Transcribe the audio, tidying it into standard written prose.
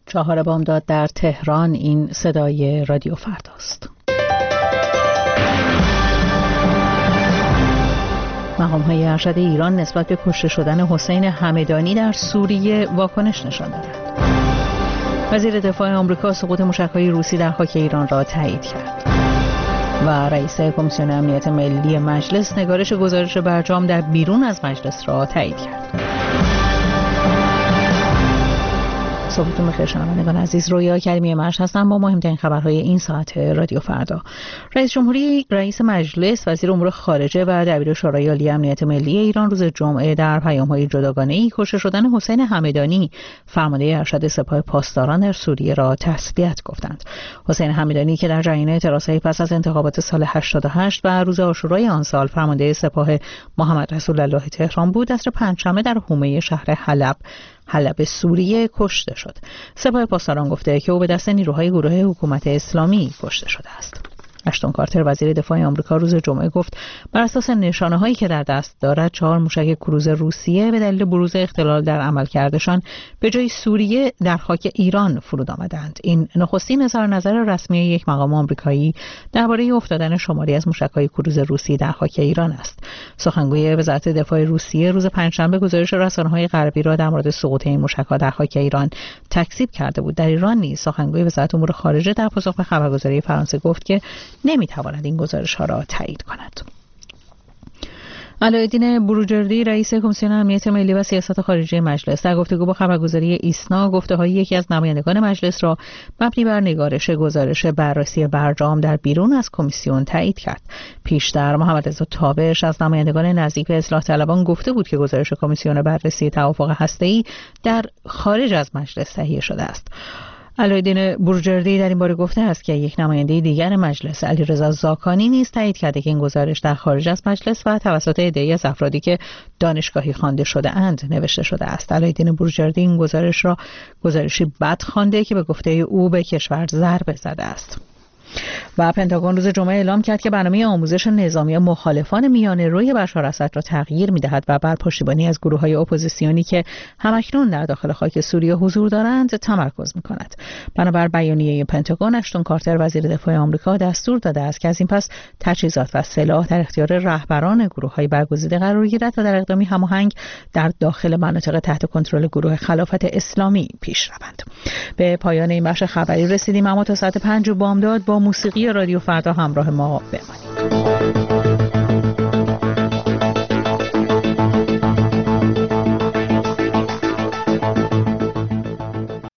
4 بامداد در تهران. این صدای رادیو فرداست. مقام‌های ارشد ایران نسبت به کشته شدن حسین همدانی در سوریه واکنش نشان دادند. وزیر دفاع آمریکا سقوط موشک‌های روسی در خاک ایران را تایید کرد. و رئیس کمیسیون امنیت ملی مجلس نگارش گزارش برجام در بیرون از مجلس را تایید کرد. صبحتون بخیر شنوندگان عزیز، رویا کریمی مشهد هستم با مهمترین خبرهای این ساعت رادیو فردا. رئیس جمهوری، رئیس مجلس، وزیر امور خارجه و دبیر شورای عالی امنیت ملی ایران روز جمعه در پیام‌های جداگانه‌ای کشته شدن حسین همدانی، فرمانده ارشد سپاه پاسداران در سوریه را تسلیت گفتند. حسین همدانی که در جریان اعتراضهای پس از انتخابات سال 88 و روز عاشورای آن سال فرمانده سپاه محمد رسول الله تهران بود، عصر پنجشنبه در حومه شهر حلب سوریه کشته شد. سپاه پاسداران گفته که او به دست نیروهای گروه حکومت اسلامی کشته شده است. اشتون کارتر وزیر دفاع آمریکا روز جمعه گفت بر اساس نشانه‌هایی که در دست دارد 4 موشک کروز روسیه به دلیل بروز اختلال در عملکردشان به جای سوریه در خاک ایران فرود آمدند. این نخستین اظهار نظر رسمی یک مقام آمریکایی درباره افتادن شماری از موشک‌های کروز روسی در خاک ایران است. سخنگوی وزارت دفاع روسیه روز پنجشنبه گزارش رسانه‌های غربی را در مورد سقوط این موشک‌ها در خاک ایران تکذیب کرده بود. در ایران نیز سخنگوی وزارت امور خارجه در پاسخ به خبرگزاری فرانسه گفت که نمیتواند این گزارش‌ها را تایید کند. علایالدین بروجردی رئیس کمیسیون امنیت ملی و سیاست خارجی مجلس در گفتگو با خبرگزاری ایسنا گفته‌های یکی از نمایندگان مجلس را مبنی بر نگارش گزارش بررسی برجام در بیرون از کمیسیون تایید کرد. پیشتر محمد رضا تابش از نمایندگان نزدیک به اصلاح طلبان گفته بود که گزارش کمیسیون بررسی توافق هسته‌ای در خارج از مجلس تهیه شده است. علایالدین بروجردی در این باره گفته است که یک نماینده دیگر مجلس علیرضا زاکانی نیز تایید کرده که این گزارش در خارج از مجلس و توسط عده‌ای از افرادی که دانشگاهی خوانده شده اند نوشته شده است. علایالدین بروجردی این گزارش را گزارشی بد خوانده که به گفته او به کشور ضربه زده است. و پنتاگون روز جمعه اعلام کرد که برنامه آموزش نظامی مخالفان میانه‌روی بشار اسد را تغییر می‌دهد و بر پشتیبانی از گروه‌های اپوزیسیونی که همکنون در داخل خاک سوریه حضور دارند تمرکز می‌کند. بنابر بیانیه پنتاگون، اشتون کارتر وزیر دفاع آمریکا دستور داده است که از این پس تجهیزات و سلاح در اختیار رهبران گروه‌های برگزیده قرار گیرد و در اقدامی هماهنگ در داخل مناطق تحت کنترل گروه خلافت اسلامی پیش روند. به پایان این بخش خبری رسیدیم، اما تا ساعت 5 بامداد با موسیقی رادیو فردا همراه ما بمانید.